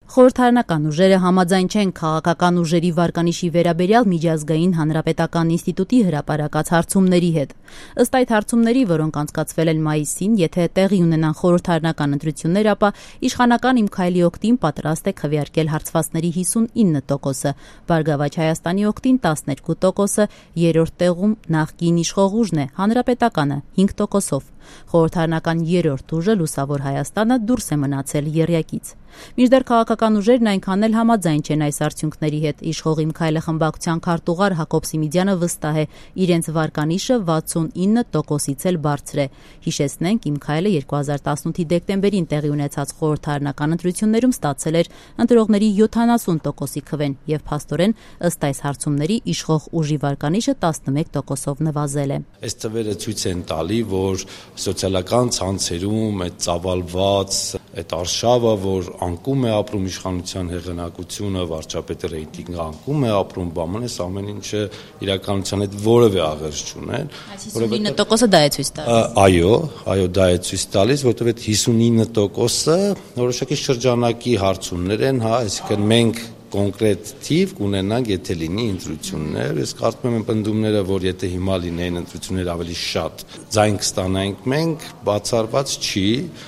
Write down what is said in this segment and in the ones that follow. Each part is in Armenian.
Խորհրդարանական ուժերը համաձայն չեն քաղաքական ուժերի վարկանիշի վերաբերյալ միջազգային հանրապետական ինստիտուտի հրապարակած հարցումների հետ։ Ըստ այդ հարցումների, որոնք անցկացվել են մայիսին, եթե տեղի ունենան խորհրդարանական ընտրություններ, ապա իշխանական Իմ քայլի օգտին պատրաստ է քվեարկել հարցվածների 59%-ը, Բարգավաճ Հայաստանի օգտին 12%-ը, երրորդ տեղում նախկին իշխող ուժն է, Հանրապետականը 5%-ով։ Խորհրդարանական երրորդ ուժը Լուսավոր Հայաստանը դուրս է մնացել եռյակից։ Մինչդեռ քաղաքական ուժերն այնքան էլ համաձայն չեն այս արդյունքների հետ։ Իշխող Իմ քայլը խմբակցության քարտուղար Հակոբ Սիմիդյանը վստահ է, իրենց վարկանիշը 69%-ից էլ բարձր է։ Հիշեցնենք, Իմ քայլը 2018-ի դեկտեմբերին տեղի ունեցած խորհրդարանական ընտրություններում ստացել էր ընտրողների 70%-ի քվեն եւ փաստորեն ըստ այս հարցումների իշխող ուժի վարկանիշը 11%-ով նվազել է։ Այս ծավալը ցույց են տալի, որ սոցիալական ցանցերում այդ ծավալված այդ արշավը, որ անկում է ապրում իշխանության հեղինակությունը, վարչապետի ռեյտինգը անկում է ապրում, բամանես ամեն ինչը իրականության հետ որևէ աղերս չունեն։ Այսինքն 59%-ը դա է ցույց տալիս։ Այո, դա է ցույց տալիս, որովհետև այդ 59%-ը որոշակի շրջանակի հարցումներ են, այսինքն մենք կոնկրետ թիվ կունենանք, եթե լինի ընտրություններ, ես կարծում եմ պնդումները, որ եթե հիմա լինեին ընտրություններ ավելի շատ, ձայն կստանայինք մենք, բացառված չի։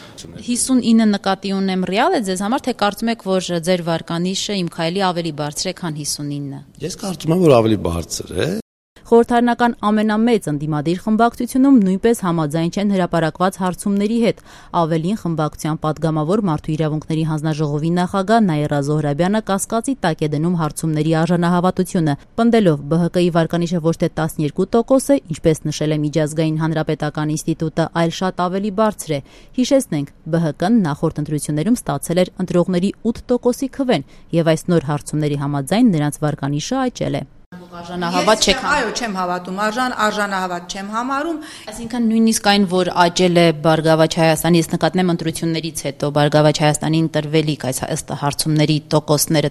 59 նկատի ունեմ ռեալ է ձեզ համար, թե կարծում եք, որ ձեր վարկանիշը Իմ քայլի ավելի բարձր է, քան 59։ Ես կարծում եմ, որ ավելի բարձր է։ Խորհրդարանական ամենամեծ ընդդիմադիր խմբակցությունում նույնպես համաձայն չեն հրապարակված հարցումների հետ։ Ավելին, խմբակցության падգամավոր Մարդու իրավունքների հանձնաժողովի նախագահ Նաիրա Զոհրաբյանը կասկածի տակ է դնում հարցումների արժանահավատությունը, պնդելով ԲՀԿ-ի վարկանիշը ոչ թե 12% է, ինչպես նշել է Միջազգային հանրապետական ինստիտուտը, այլ շատ ավելի բարձր է։ Հիշեցնենք, ԲՀԿ-ն նախորդ ընտրություններում ստացել էր ընտրողների 8%-ի քվեն, եւ այս նոր հարցումների համաձայն նրանց վարկանիշը աճել է։ Արժանահավատ չեք համարում։ Այո, չեմ հավատում, արժանահավատ չեմ համարում։ Այսինքն նույնիսկ այն, որ աճել է Բարգավաճ Հայաստանի, ես նկատեմ ընտրություններից հետո Բարգավաճ Հայաստանի ընտրվելիք այս ըստ հարցումների տոկոսները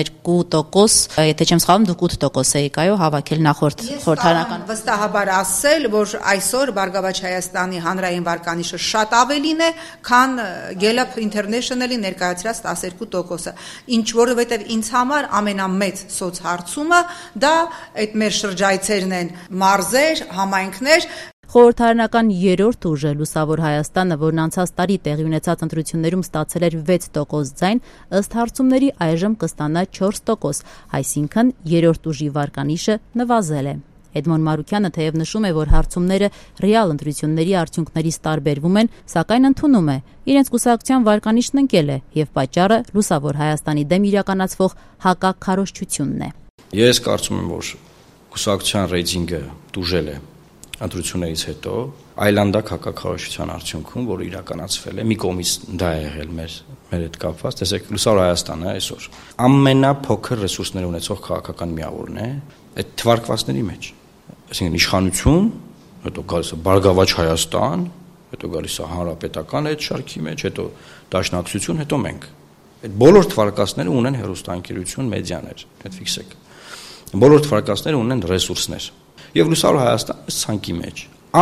12%, եթե չեմ սխալվում, դուք 8% էիք, այո, հավաքել նախորդ խորհրդարանական։ Վստահաբար ասել, որ այսօր Բարգավաճ Հայաստանի հանրային վարկանիշը շատ ավելին է, քան Gallup International-ի ներկայացրած 12%-ը։ Ինչ որովհետև ինձ համար ամենամեծ սոցհարցումը դա այդ մեր շրջայցերն են, մարզեր, համայնքներ։ Խորհրդարանական երրորդ ուժը Լուսավոր Հայաստանը, որն անցած տարի տեղի ունեցած ընտրություններում ստացել էր 6% ձայն, ըստ հարցումների այժմ կստանա 4%, այսինքն երրորդ ուժի վարկանիշը նվազել է։ Էդմոն Մարուկյանը թեև նշում է, որ հարցումները ռեալ ընտրությունների արդյունքներից տարբերվում են, սակայն ընդունում է, իրենց կուսակցության վարկանիշն ընկել է եւ պատճառը Լուսավոր Հայաստանի դեմ իրականացվող հակաքարոզչությունն է։ Ես կարծում եմ, որ կուսակցության ռեյտինգը տուժել է ընտրություններից հետո, այլանդակ հակաքարոզչության արդյունքում, որ իրականացվել է, մի կողմից դա է եղել մեր հետ կապված, տեսեք, Լուսավոր Հայաստանը այսօր ամենափոքր ռեսուրսներ ունեցող քաղաքական միավորն է այդ թվարկվածների մեջ։ Այսինքն իշխանություն, հետո գալիս է Բարգավաճ Հայաստան, հետո գալիս է հանրապետական այդ շարքի մեջ, հետո դաշնակցություն, հետո մենք։ Այդ բոլոր թվարկածները ունեն հեռուստաընկերություն, մեդիաներ, այդ ֆիքսեք։ Բոլոր թվարկածները ունեն ռեսուրսներ։ Եվ Լուսավոր Հայաստանը այս ցանկի մեջ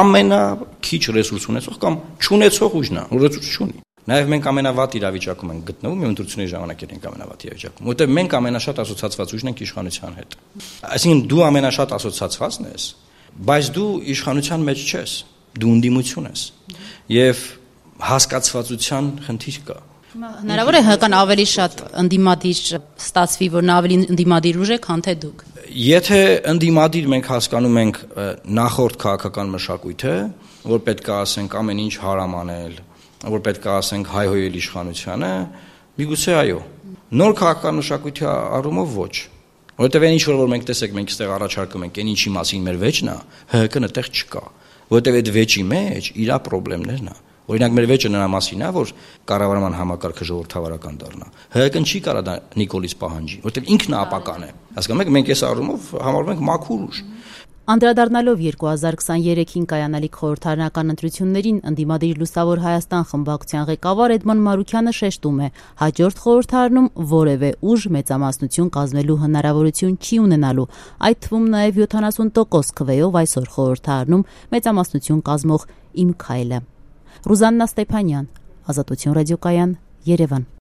ամենաքիչ ռեսուրս ունեցող կամ չունեցող ուժն է, ռեսուրս չունի։ Նաև մենք ամենավատ իրավիճակում ենք գտնվում, եւ ընտրությունների ժամանակ ենք ամենավատ իրավիճակում, որտեղ մենք ամենաշատ ասոցիացված ուժն ենք իշխանության հետ։ Այսինքն դու ամենաշատ ասոցիացվածն ես, բայց դու իշխանության մեջ չես, դու ընդդիմություն ես։ Եվ հասկացվածության խնդիր կա։ Հնարավոր է հական ավելի շատ ընդդիմադիր ստացվի, որ նա ավելի ընդդիմադիր ուժ է, քան թե դուք։ Եթե ընդդիմադիր մենք հասկանում ենք նախորդ քաղաքական մշակույթը, որ պետք է ասենք ամեն ինչ հարամ անել, որ պետք է ասենք հայհոյել իշխանությանը, միգուցե այո։ Նոր քաղաքական մշակույթի առումով ոչ։ Որովհետև այն ինչ որ մենք տեսեք, մենք այստեղ առաջարկում ենք, այն ինչի մասին մեր վեճն է, ՀՀԿ-ն այդտեղ չկա։ Որովհետև այդ վեճի մեջ իր պրոբլեմներն է։ Օրինակ մեր վեճը նրա մասին է, որ կառավարման համակարգը ժողովրդավարական դառնա։ ՀՀԿ-ն չի կարող դա Նիկոլից պահանջի, որովհետև ինքն ապական է։ Հասկանում եք, մենք այս առումով համարվում ենք մաքուր ուժ։ Անդրադառնալով 2023-ին կայանալիք խորհրդարանական ընտրություններին, ընդդիմադիր Լուսավոր Հայաստան խմբակցության ղեկավար Էդմոն Մարուկյանը շեշտում է, հաջորդ խորհրդարանում որևէ ուժ մեծամասնություն կազմելու հնարավորություն չի ունենալու, այդ թվում նաև 70% քվեով այսօր խորհրդարանում մեծամասնություն կազմող Իմ քայլը։ Ռուզաննա Ստեփանյան, Ազատություն ռադիոկայան, Երևան։